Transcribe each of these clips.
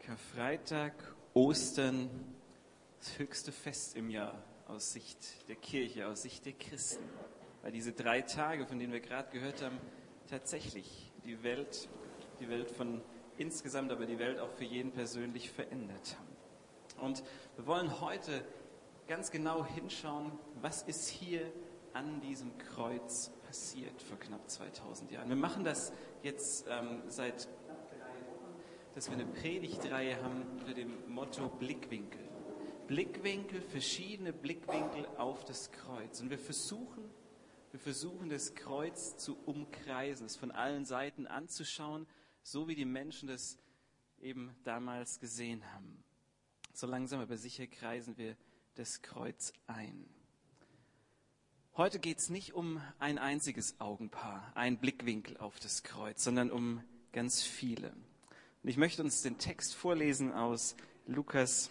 Karfreitag, Ostern, das höchste Fest im Jahr aus Sicht der Kirche, aus Sicht der Christen. Weil diese 3 Tage, von denen wir gerade gehört haben, tatsächlich die Welt von insgesamt, aber die Welt auch für jeden persönlich verändert haben. Und wir wollen heute ganz genau hinschauen, was ist hier an diesem Kreuz passiert vor knapp 2000 Jahren. Wir machen das jetzt seit knapp 3 Wochen, dass wir eine Predigtreihe haben unter dem Motto Blickwinkel. Blickwinkel, verschiedene Blickwinkel auf das Kreuz. Und wir versuchen das Kreuz zu umkreisen, es von allen Seiten anzuschauen, so wie die Menschen das eben damals gesehen haben. So langsam aber sicher kreisen wir das Kreuz ein. Heute geht es nicht um ein einziges Augenpaar, ein Blickwinkel auf das Kreuz, sondern um ganz viele. Und ich möchte uns den Text vorlesen aus Lukas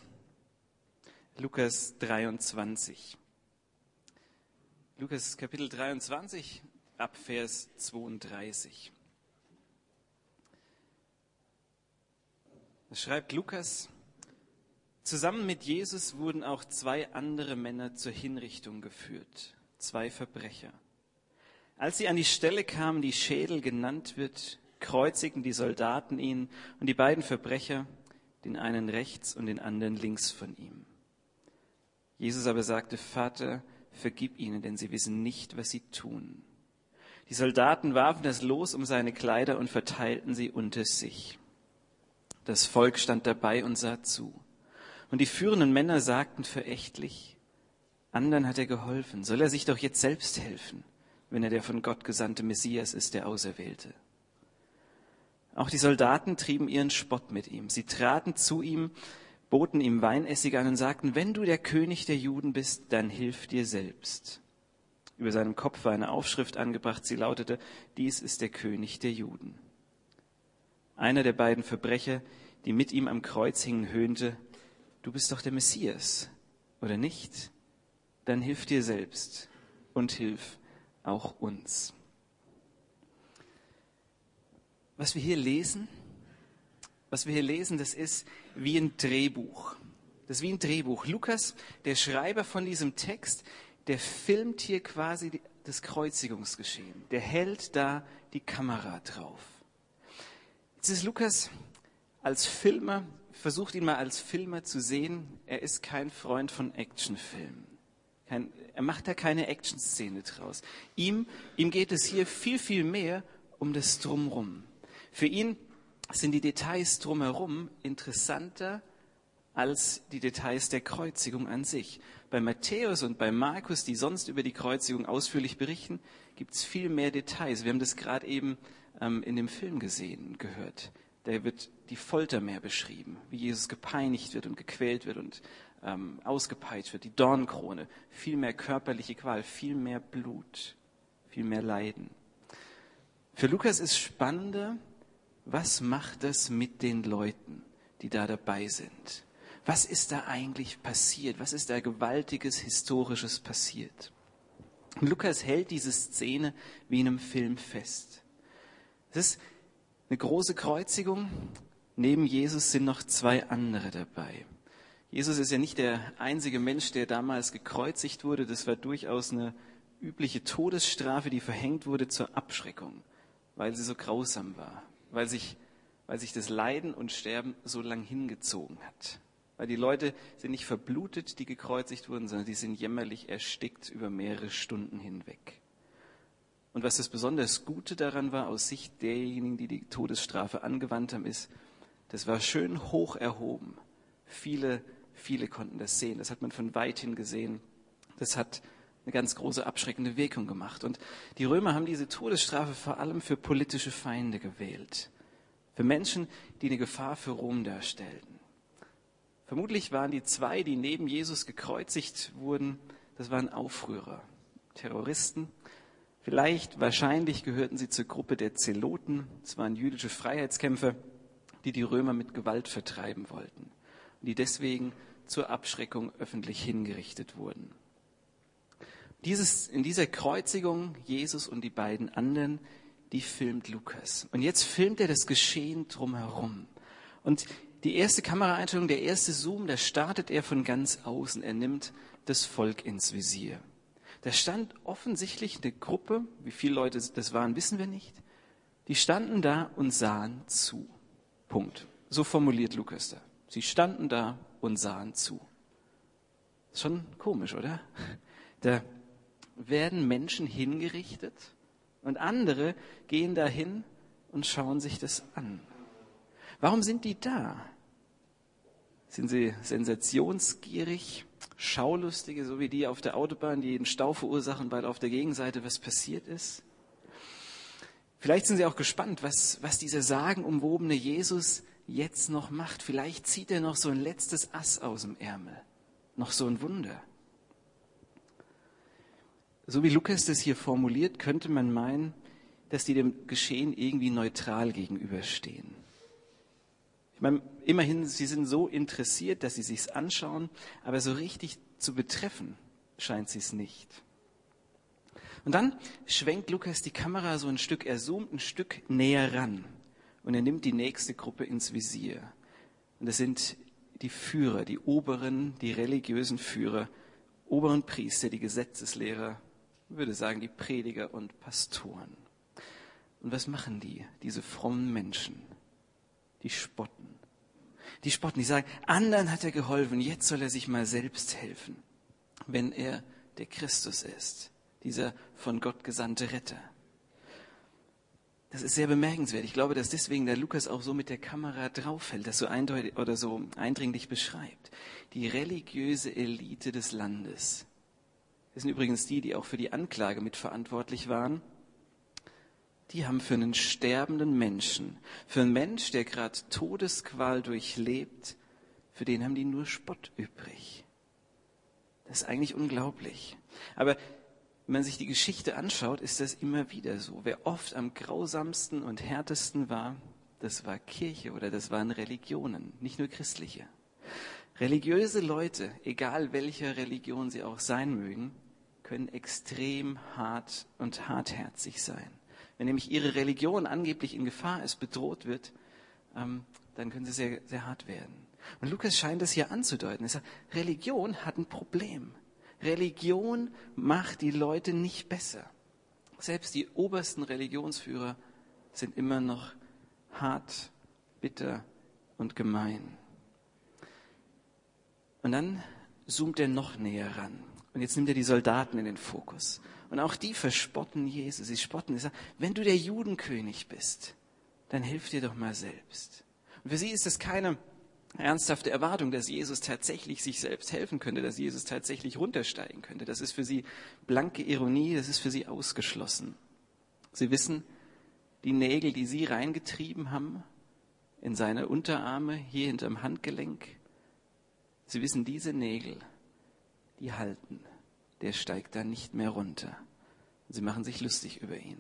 23. Lukas Kapitel 23 ab Vers 32. Da schreibt Lukas: Zusammen mit Jesus wurden auch 2 andere Männer zur Hinrichtung geführt, 2 Verbrecher. Als sie an die Stelle kamen, die Schädel genannt wird, kreuzigten die Soldaten ihn und die beiden Verbrecher, den einen rechts und den anderen links von ihm. Jesus aber sagte: Vater, vergib ihnen, denn sie wissen nicht, was sie tun. Die Soldaten warfen das Los um seine Kleider und verteilten sie unter sich. Das Volk stand dabei und sah zu. Und die führenden Männer sagten verächtlich: Andern hat er geholfen, soll er sich doch jetzt selbst helfen, wenn er der von Gott gesandte Messias ist, der Auserwählte. Auch die Soldaten trieben ihren Spott mit ihm. Sie traten zu ihm, boten ihm Weinessig an und sagten: Wenn du der König der Juden bist, dann hilf dir selbst. Über seinem Kopf war eine Aufschrift angebracht, sie lautete: Dies ist der König der Juden. Einer der beiden Verbrecher, die mit ihm am Kreuz hingen, höhnte: Du bist doch der Messias, oder nicht? Dann hilf dir selbst und hilf auch uns. Was wir hier lesen, das ist wie ein Drehbuch. Das ist wie ein Drehbuch. Lukas, der Schreiber von diesem Text, der filmt hier quasi das Kreuzigungsgeschehen. Der hält da die Kamera drauf. Jetzt ist Lukas als Filmer, versucht ihn mal als Filmer zu sehen. Er ist kein Freund von Actionfilmen. Er macht da keine Action-Szene draus. Ihm geht es hier viel, viel mehr um das Drumherum. Für ihn sind die Details drumherum interessanter als die Details der Kreuzigung an sich. Bei Matthäus und bei Markus, die sonst über die Kreuzigung ausführlich berichten, gibt es viel mehr Details. Wir haben das gerade eben in dem Film gesehen und gehört. Da wird die Folter mehr beschrieben, wie Jesus gepeinigt wird und gequält wird und ausgepeitscht wird, die Dornenkrone, viel mehr körperliche Qual, viel mehr Blut, viel mehr Leiden. Für Lukas ist spannender, was macht das mit den Leuten, die da dabei sind? Was ist da eigentlich passiert? Was ist da Gewaltiges, Historisches passiert? Und Lukas hält diese Szene wie in einem Film fest. Es ist eine große Kreuzigung. Neben Jesus sind noch 2 andere dabei. Jesus ist ja nicht der einzige Mensch, der damals gekreuzigt wurde. Das war durchaus eine übliche Todesstrafe, die verhängt wurde zur Abschreckung, weil sie so grausam war, weil sich das Leiden und Sterben so lang hingezogen hat. Weil die Leute sind nicht verblutet, die gekreuzigt wurden, sondern die sind jämmerlich erstickt über mehrere Stunden hinweg. Und was das besonders Gute daran war, aus Sicht derjenigen, die die Todesstrafe angewandt haben, ist, das war schön hoch erhoben. Viele konnten das sehen. Das hat man von weitem gesehen. Das hat eine ganz große abschreckende Wirkung gemacht. Und die Römer haben diese Todesstrafe vor allem für politische Feinde gewählt. Für Menschen, die eine Gefahr für Rom darstellten. Vermutlich waren die 2, die neben Jesus gekreuzigt wurden, das waren Aufrührer, Terroristen. Wahrscheinlich gehörten sie zur Gruppe der Zeloten. Das waren jüdische Freiheitskämpfer, die die Römer mit Gewalt vertreiben wollten. Und die deswegen zur Abschreckung öffentlich hingerichtet wurden. In dieser Kreuzigung, Jesus und die beiden anderen, die filmt Lukas. Und jetzt filmt er das Geschehen drumherum. Und Die erste Kameraeinstellung, der erste Zoom, da startet er von ganz außen. Er nimmt das Volk ins Visier. Da stand offensichtlich eine Gruppe, wie viele Leute das waren, wissen wir nicht. Die standen da und sahen zu. Punkt. So formuliert Lukas da. Sie standen da und sahen zu. Ist schon komisch, oder? Da werden Menschen hingerichtet und andere gehen dahin und schauen sich das an. Warum sind die da? Sind sie sensationsgierig, Schaulustige, so wie die auf der Autobahn, die einen Stau verursachen, weil auf der Gegenseite was passiert ist? Vielleicht sind sie auch gespannt, was dieser sagenumwobene Jesus jetzt noch macht. Vielleicht zieht er noch so ein letztes Ass aus dem Ärmel. Noch so ein Wunder. So wie Lukas das hier formuliert, könnte man meinen, dass die dem Geschehen irgendwie neutral gegenüberstehen. Ich meine, immerhin, sie sind so interessiert, dass sie sich's anschauen, aber so richtig zu betreffen scheint sie es nicht. Und dann schwenkt Lukas die Kamera so ein Stück, er zoomt ein Stück näher ran und er nimmt die nächste Gruppe ins Visier. Und das sind die Führer, die Oberen, die religiösen Führer, oberen Priester, die Gesetzeslehrer, ich würde sagen die Prediger und Pastoren. Und was machen die, diese frommen Menschen? Die spotten. Die spotten, die sagen, anderen hat er geholfen, jetzt soll er sich mal selbst helfen, wenn er der Christus ist, dieser von Gott gesandte Retter. Das ist sehr bemerkenswert. Ich glaube, dass deswegen der Lukas auch so mit der Kamera draufhält, das so eindeutig oder so eindringlich beschreibt. Die religiöse Elite des Landes. Das sind übrigens die auch für die Anklage mitverantwortlich waren. Die haben für einen sterbenden Menschen, für einen Mensch, der gerade Todesqual durchlebt, für den haben die nur Spott übrig. Das ist eigentlich unglaublich. Aber wenn man sich die Geschichte anschaut, ist das immer wieder so. Wer oft am grausamsten und härtesten war, das war Kirche oder das waren Religionen, nicht nur christliche. Religiöse Leute, egal welcher Religion sie auch sein mögen, können extrem hart und hartherzig sein. Wenn nämlich ihre Religion angeblich in Gefahr ist, bedroht wird, dann können sie sehr, sehr hart werden. Und Lukas scheint das hier anzudeuten. Er sagt, Religion hat ein Problem. Religion macht die Leute nicht besser. Selbst die obersten Religionsführer sind immer noch hart, bitter und gemein. Und dann zoomt er noch näher ran. Und jetzt nimmt er die Soldaten in den Fokus. Und auch die verspotten Jesus. Sie spotten, sie sagen, wenn du der Judenkönig bist, dann hilf dir doch mal selbst. Und für sie ist das keine ernsthafte Erwartung, dass Jesus tatsächlich sich selbst helfen könnte, dass Jesus tatsächlich runtersteigen könnte. Das ist für sie blanke Ironie, das ist für sie ausgeschlossen. Sie wissen, die Nägel, die sie reingetrieben haben, in seine Unterarme, hier hinterm Handgelenk, sie wissen, diese Nägel, die halten. Der steigt da nicht mehr runter. Sie machen sich lustig über ihn.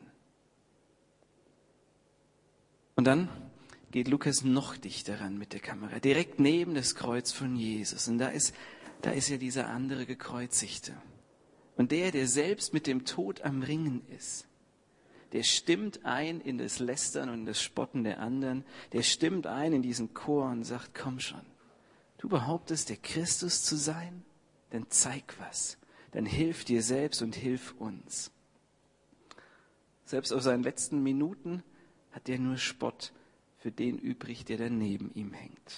Und dann geht Lukas noch dichter ran mit der Kamera, direkt neben das Kreuz von Jesus. Und da ist ja dieser andere Gekreuzigte. Und der selbst mit dem Tod am Ringen ist, der stimmt ein in das Lästern und das Spotten der anderen. Der stimmt ein in diesen Chor und sagt, komm schon, du behauptest, der Christus zu sein? Dann zeig was. Dann hilf dir selbst und hilf uns. Selbst auf seinen letzten Minuten hat er nur Spott für den übrig, der da neben ihm hängt.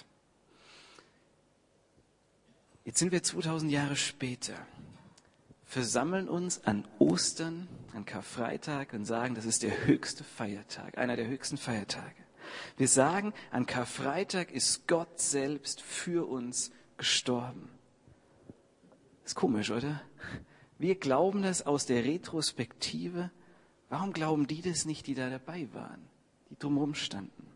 Jetzt sind wir 2000 Jahre später, versammeln uns an Ostern, an Karfreitag und sagen, das ist der höchste Feiertag, einer der höchsten Feiertage. Wir sagen, an Karfreitag ist Gott selbst für uns gestorben. Das ist komisch, oder? Wir glauben das aus der Retrospektive. Warum glauben die das nicht, die da dabei waren, die drumherum standen?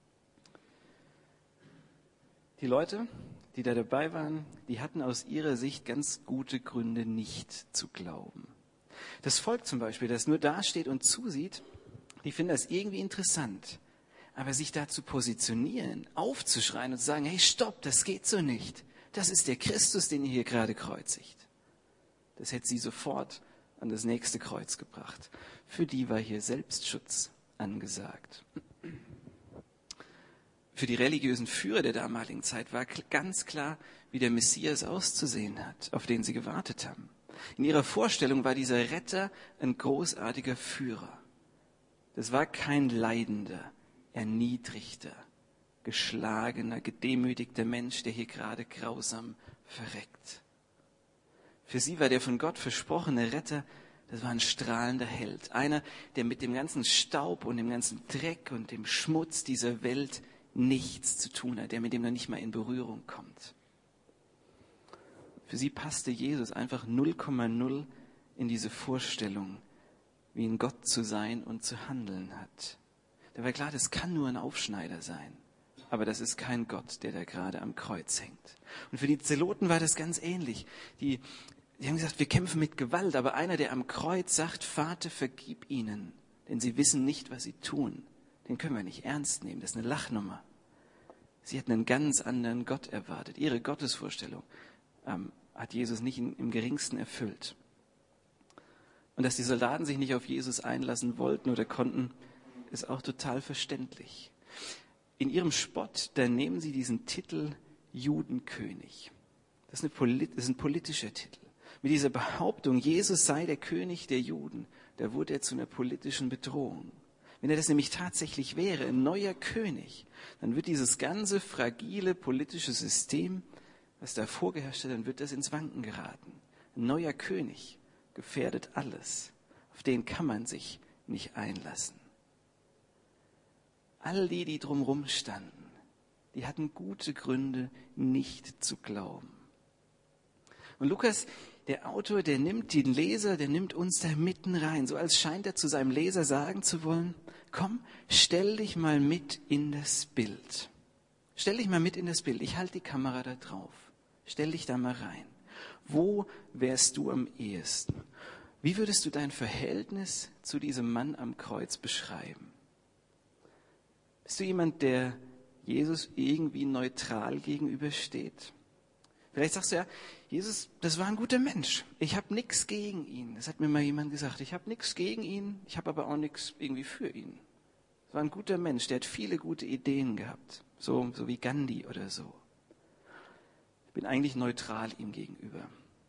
Die Leute, die da dabei waren, die hatten aus ihrer Sicht ganz gute Gründe, nicht zu glauben. Das Volk zum Beispiel, das nur dasteht und zusieht, die finden das irgendwie interessant. Aber sich da zu positionieren, aufzuschreien und zu sagen, hey, stopp, das geht so nicht. Das ist der Christus, den ihr hier gerade kreuzigt. Das hätte sie sofort an das nächste Kreuz gebracht. Für die war hier Selbstschutz angesagt. Für die religiösen Führer der damaligen Zeit war ganz klar, wie der Messias auszusehen hat, auf den sie gewartet haben. In ihrer Vorstellung war dieser Retter ein großartiger Führer. Das war kein leidender, erniedrigter, geschlagener, gedemütigter Mensch, der hier gerade grausam verreckt. Für sie war der von Gott versprochene Retter, das war ein strahlender Held. Einer, der mit dem ganzen Staub und dem ganzen Dreck und dem Schmutz dieser Welt nichts zu tun hat, der mit dem noch nicht mal in Berührung kommt. Für sie passte Jesus einfach 0,0 in diese Vorstellung, wie ein Gott zu sein und zu handeln hat. Da war klar, das kann nur ein Aufschneider sein. Aber das ist kein Gott, der da gerade am Kreuz hängt. Und für die Zeloten war das ganz ähnlich. Die haben gesagt, wir kämpfen mit Gewalt. Aber einer, der am Kreuz sagt, Vater, vergib ihnen, denn sie wissen nicht, was sie tun, den können wir nicht ernst nehmen. Das ist eine Lachnummer. Sie hatten einen ganz anderen Gott erwartet. Ihre Gottesvorstellung hat Jesus nicht im geringsten erfüllt. Und dass die Soldaten sich nicht auf Jesus einlassen wollten oder konnten, ist auch total verständlich. In ihrem Spott, da nehmen sie diesen Titel Judenkönig. Das ist ein politischer Titel. Mit dieser Behauptung, Jesus sei der König der Juden, da wurde er zu einer politischen Bedrohung. Wenn er das nämlich tatsächlich wäre, ein neuer König, dann wird dieses ganze fragile politische System, was da vorgeherrscht hat, dann wird das ins Wanken geraten. Ein neuer König gefährdet alles. Auf den kann man sich nicht einlassen. All die drumherum standen, die hatten gute Gründe, nicht zu glauben. Und Lukas, der Autor, der nimmt den Leser, der nimmt uns da mitten rein, so als scheint er zu seinem Leser sagen zu wollen, komm, stell dich mal mit in das Bild. Stell dich mal mit in das Bild. Ich halte die Kamera da drauf. Stell dich da mal rein. Wo wärst du am ehesten? Wie würdest du dein Verhältnis zu diesem Mann am Kreuz beschreiben? Bist du jemand, der Jesus irgendwie neutral gegenübersteht? Vielleicht sagst du ja, Jesus, das war ein guter Mensch. Ich habe nichts gegen ihn. Das hat mir mal jemand gesagt. Ich habe nichts gegen ihn, ich habe aber auch nichts irgendwie für ihn. Das war ein guter Mensch, der hat viele gute Ideen gehabt. So wie Gandhi oder so. Ich bin eigentlich neutral ihm gegenüber.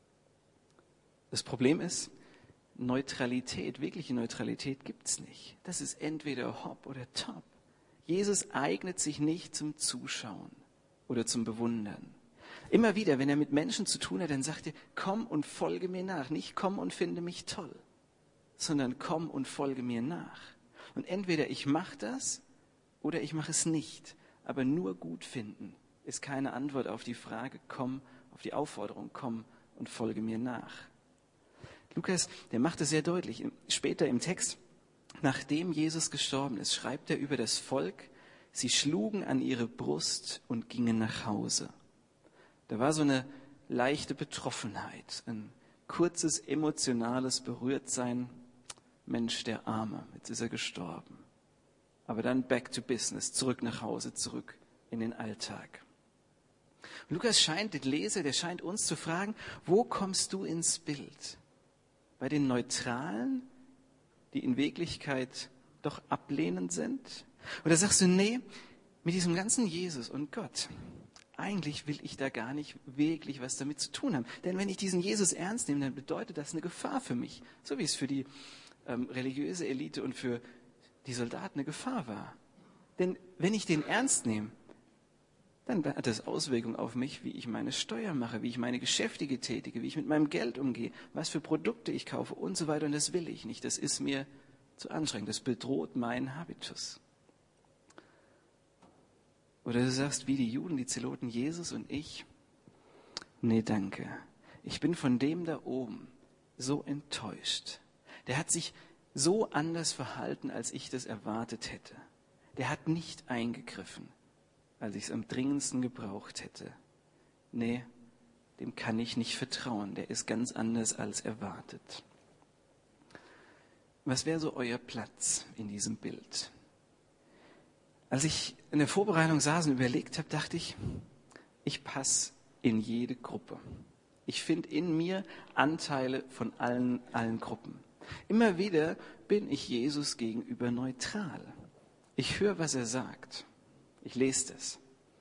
Das Problem ist, Neutralität, wirkliche Neutralität gibt's nicht. Das ist entweder hopp oder top. Jesus eignet sich nicht zum Zuschauen oder zum Bewundern. Immer wieder, wenn er mit Menschen zu tun hat, dann sagt er, komm und folge mir nach. Nicht komm und finde mich toll, sondern komm und folge mir nach. Und entweder ich mache das oder ich mache es nicht. Aber nur gut finden ist keine Antwort auf die Frage, komm, auf die Aufforderung, komm und folge mir nach. Lukas, der macht es sehr deutlich. Später im Text, nachdem Jesus gestorben ist, schreibt er über das Volk, sie schlugen an ihre Brust und gingen nach Hause. Da war so eine leichte Betroffenheit, ein kurzes emotionales Berührtsein. Mensch, der Arme, jetzt ist er gestorben. Aber dann back to business, zurück nach Hause, zurück in den Alltag. Und Lukas scheint, den Leser, der scheint uns zu fragen, wo kommst du ins Bild? Bei den Neutralen, die in Wirklichkeit doch ablehnend sind? Oder sagst du, nee, mit diesem ganzen Jesus und Gott, eigentlich will ich da gar nicht wirklich was damit zu tun haben. Denn wenn ich diesen Jesus ernst nehme, dann bedeutet das eine Gefahr für mich. So wie es für die religiöse Elite und für die Soldaten eine Gefahr war. Denn wenn ich den ernst nehme, dann hat das Auswirkungen auf mich, wie ich meine Steuer mache, wie ich meine Geschäfte tätige, wie ich mit meinem Geld umgehe, was für Produkte ich kaufe und so weiter. Und das will ich nicht. Das ist mir zu anstrengend. Das bedroht meinen Habitus. Oder du sagst, wie die Juden, die Zeloten, Jesus und ich, nee, danke. Ich bin von dem da oben so enttäuscht. Der hat sich so anders verhalten, als ich das erwartet hätte. Der hat nicht eingegriffen, als ich es am dringendsten gebraucht hätte. Nee, dem kann ich nicht vertrauen. Der ist ganz anders als erwartet. Was wäre so euer Platz in diesem Bild? Als ich in der Vorbereitung saß und überlegt habe, dachte ich, ich passe in jede Gruppe. Ich finde in mir Anteile von allen Gruppen. Immer wieder bin ich Jesus gegenüber neutral. Ich höre, was er sagt. Ich lese das.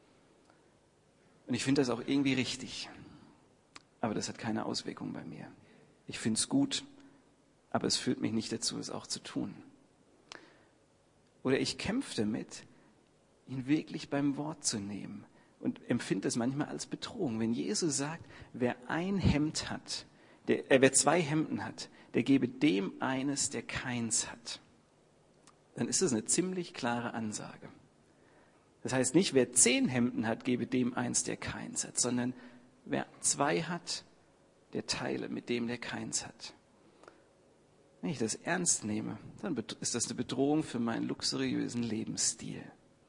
Und ich finde das auch irgendwie richtig. Aber das hat keine Auswirkung bei mir. Ich finde es gut, aber es führt mich nicht dazu, es auch zu tun. Oder ich kämpfe damit, ihn wirklich beim Wort zu nehmen und empfinde das manchmal als Bedrohung. Wenn Jesus sagt, wer ein Hemd hat, wer 2 Hemden hat, der gebe dem eines, der keins hat, dann ist das eine ziemlich klare Ansage. Das heißt nicht, wer 10 Hemden hat, gebe dem eins, der keins hat, sondern wer 2 hat, der teile mit dem, der keins hat. Wenn ich das ernst nehme, dann ist das eine Bedrohung für meinen luxuriösen Lebensstil.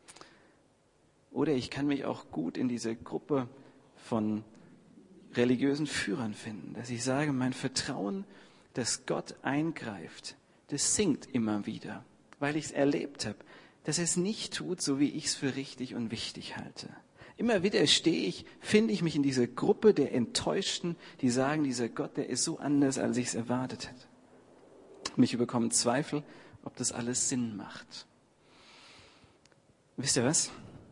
Oder ich kann mich auch gut in diese Gruppe von religiösen Führern finden, dass ich sage, mein Vertrauen, dass Gott eingreift, das sinkt immer wieder, weil ich es erlebt habe, dass er es nicht tut, so wie ich es für richtig und wichtig halte. Immer wieder finde ich mich in dieser Gruppe der Enttäuschten, die sagen, dieser Gott, der ist so anders, als ich es erwartet hätte. Mich überkommen Zweifel, ob das alles Sinn macht. Wisst ihr was?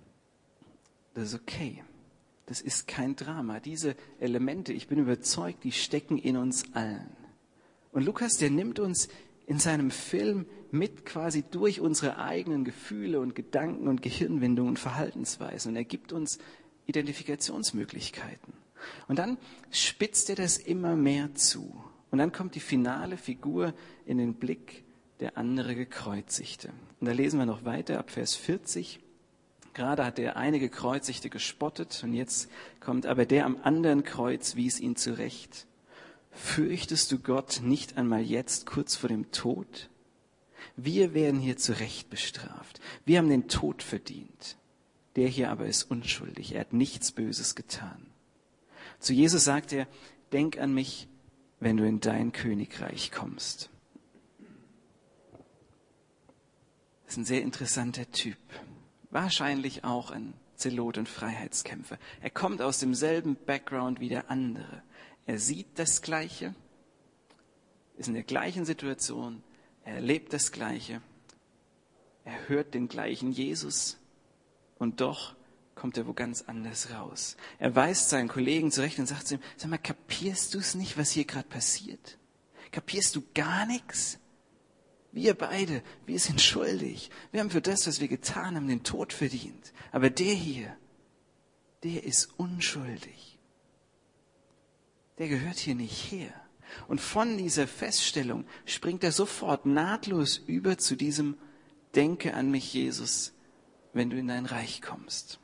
Das ist okay. Das ist kein Drama. Diese Elemente, ich bin überzeugt, die stecken in uns allen. Und Lukas, der nimmt uns in seinem Film mit quasi durch unsere eigenen Gefühle und Gedanken und Gehirnwindungen und Verhaltensweisen. Und er gibt uns Identifikationsmöglichkeiten. Und dann spitzt er das immer mehr zu. Und dann kommt die finale Figur in den Blick, der andere Gekreuzigte. Und da lesen wir noch weiter ab Vers 40. Gerade hat der eine Gekreuzigte gespottet und jetzt kommt aber der am anderen Kreuz wies ihn zurecht. Fürchtest du Gott nicht einmal jetzt kurz vor dem Tod? Wir werden hier zurecht bestraft. Wir haben den Tod verdient. Der hier aber ist unschuldig. Er hat nichts Böses getan. Zu Jesus sagt er, denk an mich, wenn du in dein Königreich kommst. Das ist ein sehr interessanter Typ. Wahrscheinlich auch ein Zelot und Freiheitskämpfer. Er kommt aus demselben Background wie der andere. Er sieht das Gleiche, ist in der gleichen Situation, er erlebt das Gleiche, er hört den gleichen Jesus und doch kommt er wo ganz anders raus. Er weist seinen Kollegen zurecht und sagt zu ihm, sag mal, kapierst du es nicht, was hier gerade passiert? Kapierst du gar nichts? Wir beide, wir sind schuldig. Wir haben für das, was wir getan haben, den Tod verdient. Aber der hier, der ist unschuldig. Der gehört hier nicht her. Und von dieser Feststellung springt er sofort nahtlos über zu diesem Denke an mich, Jesus, wenn du in dein Reich kommst.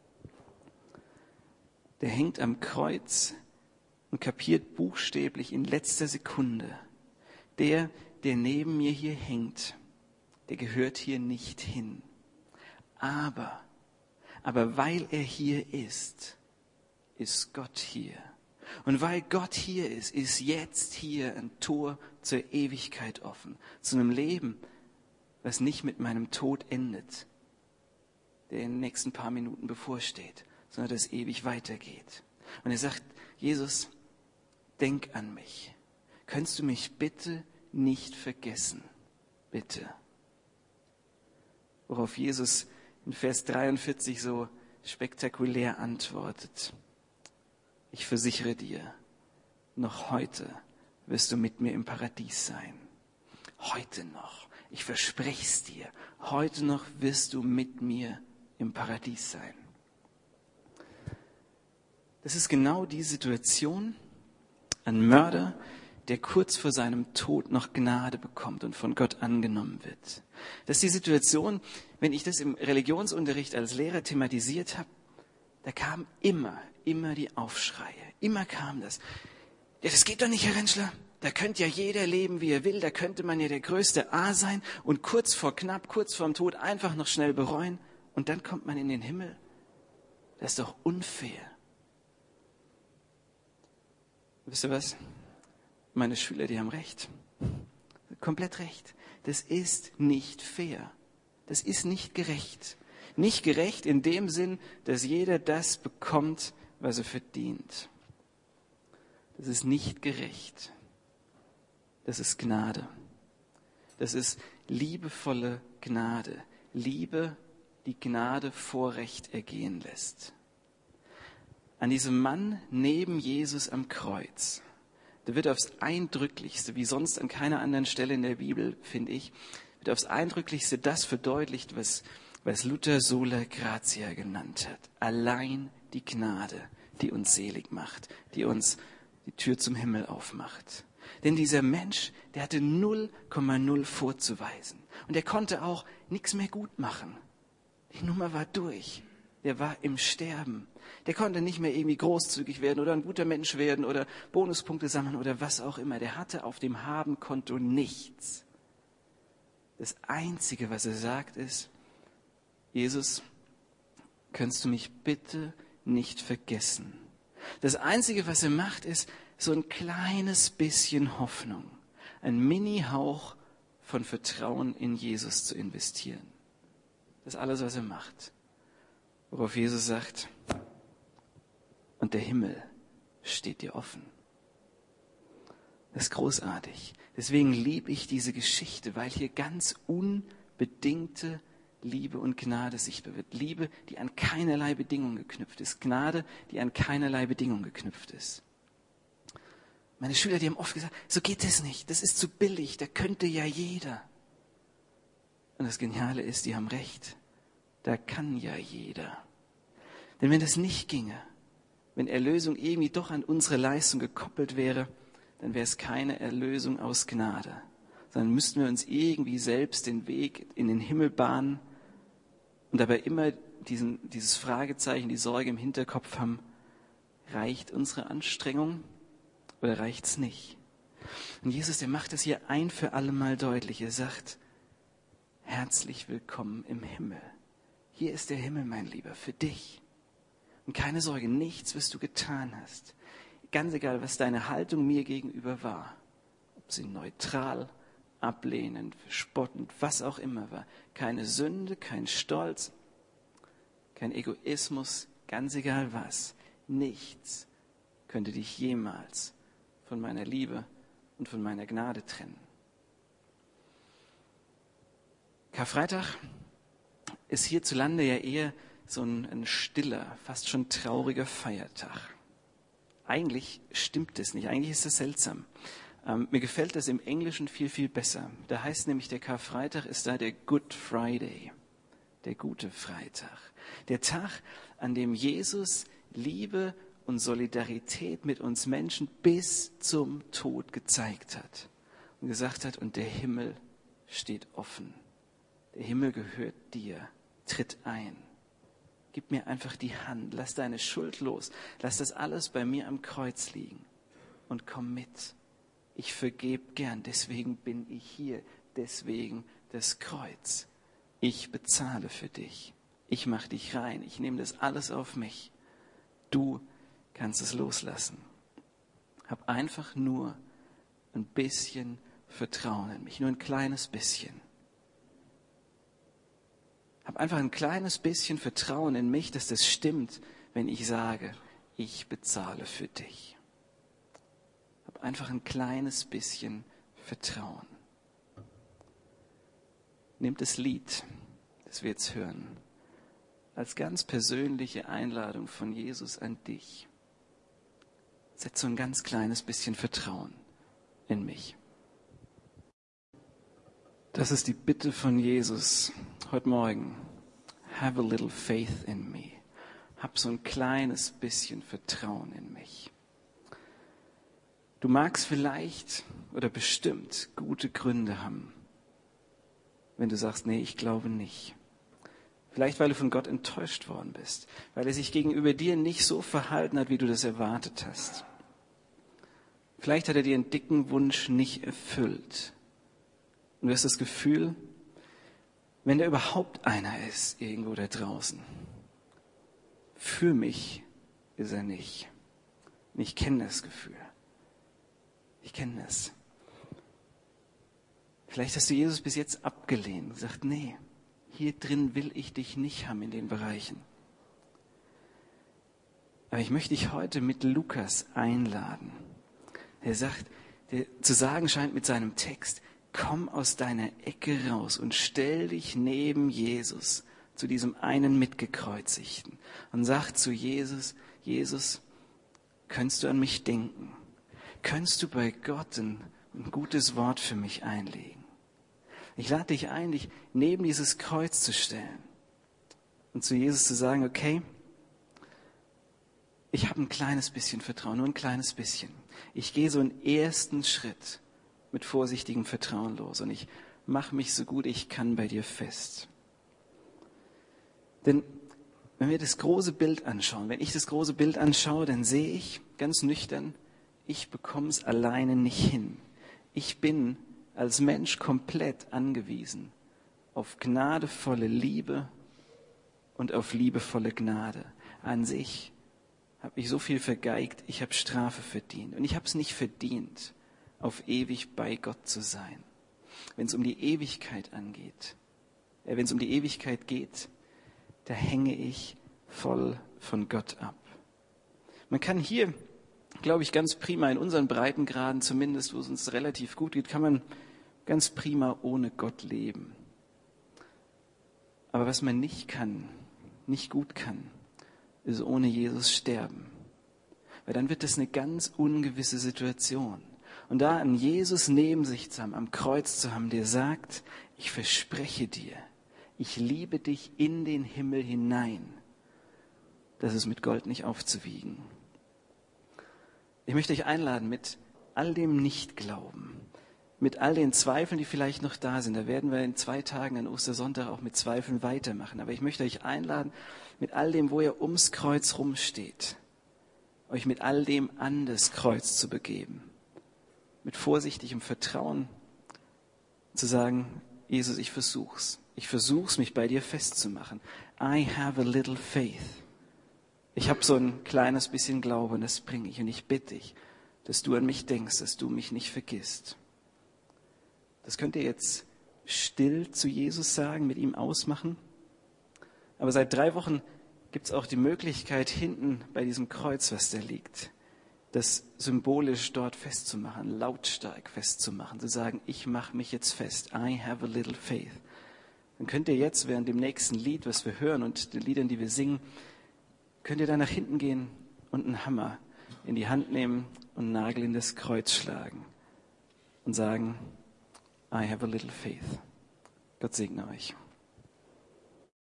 Der hängt am Kreuz und kapiert buchstäblich in letzter Sekunde, der neben mir hier hängt, der gehört hier nicht hin. Aber weil er hier ist Gott hier. Und weil Gott hier ist jetzt hier ein Tor zur Ewigkeit offen, zu einem Leben, was nicht mit meinem Tod endet, der in den nächsten paar Minuten bevorsteht, sondern das ewig weitergeht. Und er sagt, Jesus, denk an mich. Könntest du mich bitte nicht vergessen? Bitte. Worauf Jesus in Vers 43 so spektakulär antwortet. Ich versichere dir, noch heute wirst du mit mir im Paradies sein. Heute noch. Ich verspreche es dir. Heute noch wirst du mit mir im Paradies sein. Das ist genau die Situation, ein Mörder, der kurz vor seinem Tod noch Gnade bekommt und von Gott angenommen wird. Das ist die Situation, wenn ich das im Religionsunterricht als Lehrer thematisiert habe, da kamen immer die Aufschreie. Immer kam das. Ja, das geht doch nicht, Herr Rentschler. Da könnte ja jeder leben, wie er will. Da könnte man ja der größte A sein und kurz vorm Tod einfach noch schnell bereuen. Und dann kommt man in den Himmel. Das ist doch unfair. Wisst ihr was? Meine Schüler, die haben recht. Komplett recht. Das ist nicht fair. Das ist nicht gerecht. Nicht gerecht in dem Sinn, dass jeder das bekommt, was er verdient. Das ist nicht gerecht. Das ist Gnade. Das ist liebevolle Gnade. Liebe die Gnade Vorrecht ergehen lässt. An diesem Mann neben Jesus am Kreuz, da wird aufs Eindrücklichste, wie sonst an keiner anderen Stelle in der Bibel, finde ich, wird aufs Eindrücklichste das verdeutlicht, was Luther sola gratia genannt hat. Allein die Gnade, die uns selig macht, die uns die Tür zum Himmel aufmacht. Denn dieser Mensch, der hatte 0,0 vorzuweisen. Und er konnte auch nichts mehr gut machen. Die Nummer war durch. Der war im Sterben. Der konnte nicht mehr irgendwie großzügig werden oder ein guter Mensch werden oder Bonuspunkte sammeln oder was auch immer. Der hatte auf dem Habenkonto nichts. Das Einzige, was er sagt, ist: Jesus, könntest du mich bitte nicht vergessen? Das Einzige, was er macht, ist so ein kleines bisschen Hoffnung, ein Mini-Hauch von Vertrauen in Jesus zu investieren. Das ist alles, was er macht. Worauf Jesus sagt: Und der Himmel steht dir offen. Das ist großartig. Deswegen liebe ich diese Geschichte, weil hier ganz unbedingte Liebe und Gnade sichtbar wird. Liebe, die an keinerlei Bedingung geknüpft ist. Gnade, die an keinerlei Bedingung geknüpft ist. Meine Schüler, die haben oft gesagt, so geht das nicht. Das ist zu billig. Da könnte ja jeder. Und das Geniale ist, die haben recht. Da kann ja jeder. Denn wenn das nicht ginge, wenn Erlösung irgendwie doch an unsere Leistung gekoppelt wäre, dann wäre es keine Erlösung aus Gnade. Sondern müssten wir uns irgendwie selbst den Weg in den Himmel bahnen und dabei immer dieses Fragezeichen, die Sorge im Hinterkopf haben: Reicht unsere Anstrengung oder reicht's nicht? Und Jesus, der macht das hier ein für alle Mal deutlich. Er sagt: Herzlich willkommen im Himmel. Hier ist der Himmel, mein Lieber, für dich. Und keine Sorge, nichts, was du getan hast. Ganz egal, was deine Haltung mir gegenüber war. Ob sie neutral, ablehnend, verspottend, was auch immer war. Keine Sünde, kein Stolz, kein Egoismus, ganz egal was. Nichts könnte dich jemals von meiner Liebe und von meiner Gnade trennen. Karfreitag ist hierzulande ja eher so ein stiller, fast schon trauriger Feiertag. Eigentlich stimmt es nicht, eigentlich ist das seltsam. Mir gefällt das im Englischen viel, viel besser. Da heißt nämlich, der Karfreitag ist da der Good Friday, der gute Freitag. Der Tag, an dem Jesus Liebe und Solidarität mit uns Menschen bis zum Tod gezeigt hat und gesagt hat: Und der Himmel steht offen. Der Himmel gehört dir. Tritt ein. Gib mir einfach die Hand. Lass deine Schuld los. Lass das alles bei mir am Kreuz liegen. Und komm mit. Ich vergebe gern. Deswegen bin ich hier. Deswegen das Kreuz. Ich bezahle für dich. Ich mache dich rein. Ich nehme das alles auf mich. Du kannst es loslassen. Hab einfach nur ein bisschen Vertrauen in mich. Nur ein kleines bisschen. Hab einfach ein kleines bisschen Vertrauen in mich, dass das stimmt, wenn ich sage: Ich bezahle für dich. Hab einfach ein kleines bisschen Vertrauen. Nehmt das Lied, das wir jetzt hören, als ganz persönliche Einladung von Jesus an dich. Setz so ein ganz kleines bisschen Vertrauen in mich. Das ist die Bitte von Jesus heute Morgen. Have a little faith in me. Hab so ein kleines bisschen Vertrauen in mich. Du magst vielleicht oder bestimmt gute Gründe haben, wenn du sagst: Nee, ich glaube nicht. Vielleicht, weil du von Gott enttäuscht worden bist, weil er sich gegenüber dir nicht so verhalten hat, wie du das erwartet hast. Vielleicht hat er dir einen dicken Wunsch nicht erfüllt. Und du hast das Gefühl, wenn da überhaupt einer ist, irgendwo da draußen, für mich ist er nicht. Und ich kenne das Gefühl. Ich kenne das. Vielleicht hast du Jesus bis jetzt abgelehnt und gesagt: Nee, hier drin will ich dich nicht haben in den Bereichen. Aber ich möchte dich heute mit Lukas einladen. Er sagt, der zu sagen scheint mit seinem Text: Komm aus deiner Ecke raus und stell dich neben Jesus zu diesem einen Mitgekreuzigten und sagt zu Jesus, Jesus, könntest du an mich denken? Könntest du bei Gott ein gutes Wort für mich einlegen? Ich lade dich ein, dich neben dieses Kreuz zu stellen und zu Jesus zu sagen, okay, ich habe ein kleines bisschen Vertrauen, nur ein kleines bisschen. Ich gehe so einen ersten Schritt mit vorsichtigem Vertrauen los und ich mache mich so gut ich kann bei dir fest. Denn wenn wir das große Bild anschauen, wenn ich das große Bild anschaue, dann sehe ich ganz nüchtern, ich bekomme es alleine nicht hin. Ich bin als Mensch komplett angewiesen auf gnadevolle Liebe und auf liebevolle Gnade. An sich habe ich so viel vergeigt, ich habe Strafe verdient. Und ich habe es nicht verdient, auf ewig bei Gott zu sein. Wenn es um die Ewigkeit wenn es um die Ewigkeit geht, da hänge ich voll von Gott ab. Man kann hier, glaube ich, ganz prima in unseren Breitengraden zumindest, wo es uns relativ gut geht, kann man ganz prima ohne Gott leben. Aber was man nicht kann, nicht gut kann, ist ohne Jesus sterben. Weil dann wird das eine ganz ungewisse Situation. Und da einen Jesus neben sich zu haben, am Kreuz zu haben, der sagt, ich verspreche dir, ich liebe dich in den Himmel hinein, das ist mit Gold nicht aufzuwiegen. Ich möchte euch einladen, mit all dem Nichtglauben, mit all den Zweifeln, die vielleicht noch da sind. Da werden wir in 2 Tagen an Ostersonntag auch mit Zweifeln weitermachen. Aber ich möchte euch einladen, mit all dem, wo ihr ums Kreuz rumsteht, euch mit all dem an das Kreuz zu begeben. Mit vorsichtigem Vertrauen zu sagen, Jesus, ich versuch's. Ich versuch's, mich bei dir festzumachen. I have a little faith. Ich habe so ein kleines bisschen Glaube und das bringe ich. Und ich bitte dich, dass du an mich denkst, dass du mich nicht vergisst. Das könnt ihr jetzt still zu Jesus sagen, mit ihm ausmachen. Aber seit 3 Wochen gibt es auch die Möglichkeit, hinten bei diesem Kreuz, was da liegt, das symbolisch dort festzumachen, lautstark festzumachen, zu sagen, ich mache mich jetzt fest. I have a little faith. Dann könnt ihr jetzt während dem nächsten Lied, was wir hören und den Liedern, die wir singen, könnt ihr da nach hinten gehen und einen Hammer in die Hand nehmen und einen Nagel in das Kreuz schlagen und sagen, I have a little faith. Gott segne euch.